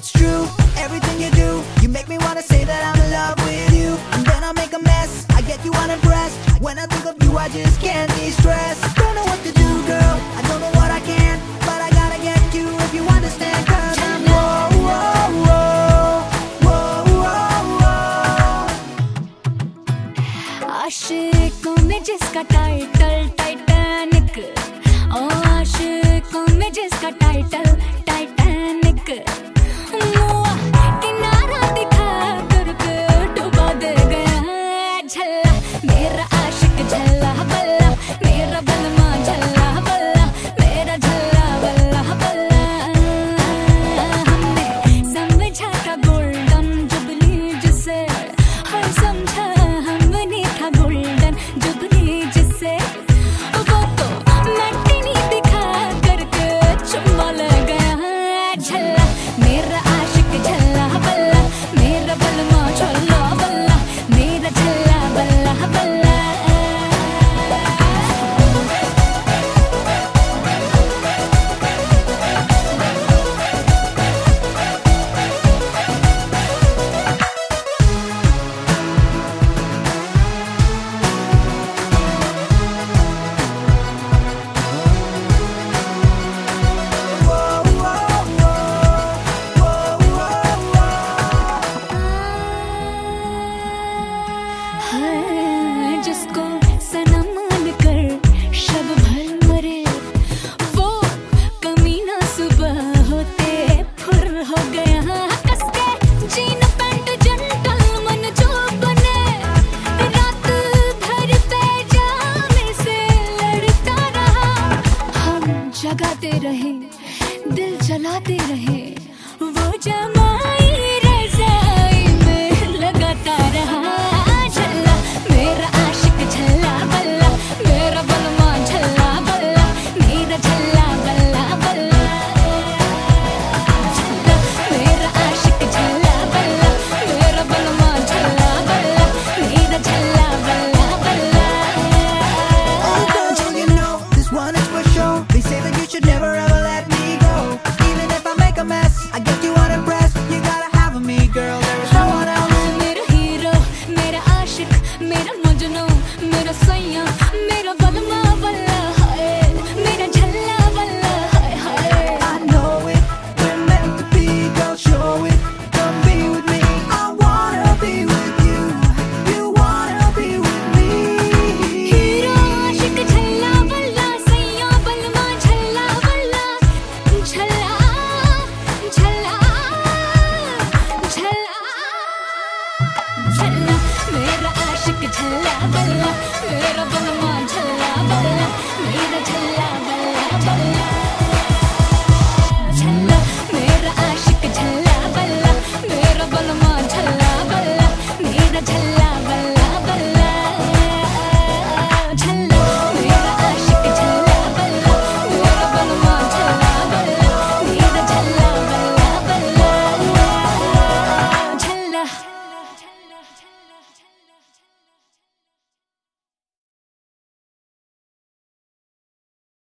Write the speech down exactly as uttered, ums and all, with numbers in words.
it's true, everything you do. You make me wanna say that I'm in love with you. And then I make a mess, I get you unimpressed. When I think of you, I just can't de-stress. Don't know what to do, girl, I don't know what I can, but I gotta get you if you understand. Cause I'm whoa, whoa, whoa, whoa, whoa, whoa. आशिकों में जिसका title Titanic, ओ आशिकों में जिसका title Titanic, मुआ किनारा दिखा करके डुबा दे गया झल्ला मेरा आशिक झल्ला बल्ला, मेरा बलमा झल्ला बल्ला, मेरा झल्ला बल्ला बल्ला। हमने समझा था गोल्डन जुबली जिसे, हर समझा हमने था गोल्डन जुबली जिसे, वो तो मैटिनी दिखा करके चुम्मा ले गया झल्ला मेरा आशिक झल्ला बल्ला, मेरा बलमा झल्ला बल्ला, मेरा झल्ला बल्ला बल्ला। जिसको सनम मान कर शब भर मरे, वो कमीना सुबह होते फुर हो गया कसके जीन पैंट जेंटलमैन जो बने, रात भर पैजामे से लड़ता रहा। हम जगाते रहे दिल जलाते रहे, वो जम